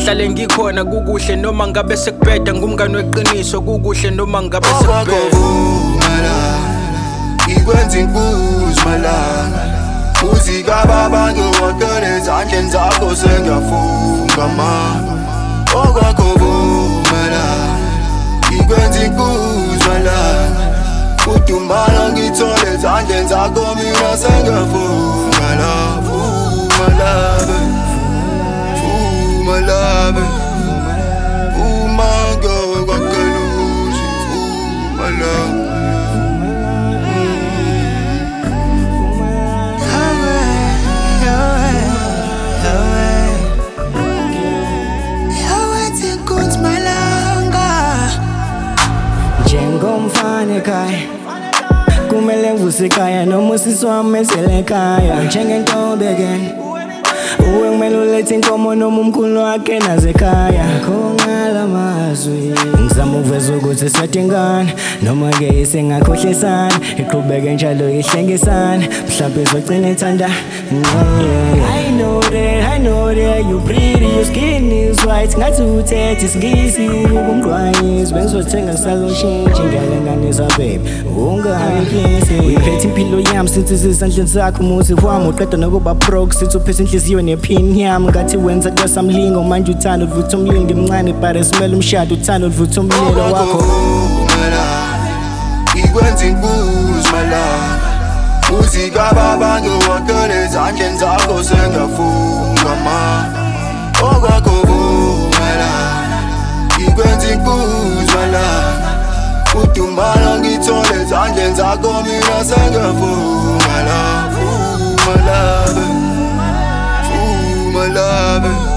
ngihlale ngikhona kukuhle noma ngabe sekubheda ngumngani weqiniso kukuhle noma ngabe sekubheda ikwenza inkuzi malanga uzikaba abantu wakele ezandleni zakho sengiyafunga mama okwakho vumelana ikwenza inkuzi malanga udumala ngithole ezandleni zakho mina sengiyafunga la vumalabe vumalabe umango kwakeluzi vumalabe Njengomfana ekhaya kumele ngivuse ekhaya noma usisi wami ezele ekhaya njengentombekeni uwe kumele ulethe inkomo noma umkhulu wakhe naze ekhaya khongala mazwi ngizama ukuveza ukuthi siyadingana noma-ke singakhohlesana iqhubeke njalo ihlengisana mhlawumbe izogcina ithanda I know that you pretty, your skin is white ngathi uthethe isingisi ubumqwayizi bengizothenga ngisaloshintsha ingalenganisa babe ungayiphinsi uyiphethe impilo yami sithi zizandleni zakho umuzi wami uqeda nokuba broke sithi uphethe inhliziyo nephini yami ngathi wenza kwasamlingo manje uthanda udvutha umlilo ngimncane but esimele umshado uthanda udvutha umlilo wakho ikwenza inkuzi malanga uzikaba abantu wakele ezandleni zakho sengiyafunga mama okwakho vumelana ikwenza inkuzi malanga udumala ngithole ezandleni zakho mina sengiyafunga la vumalabe vumalabe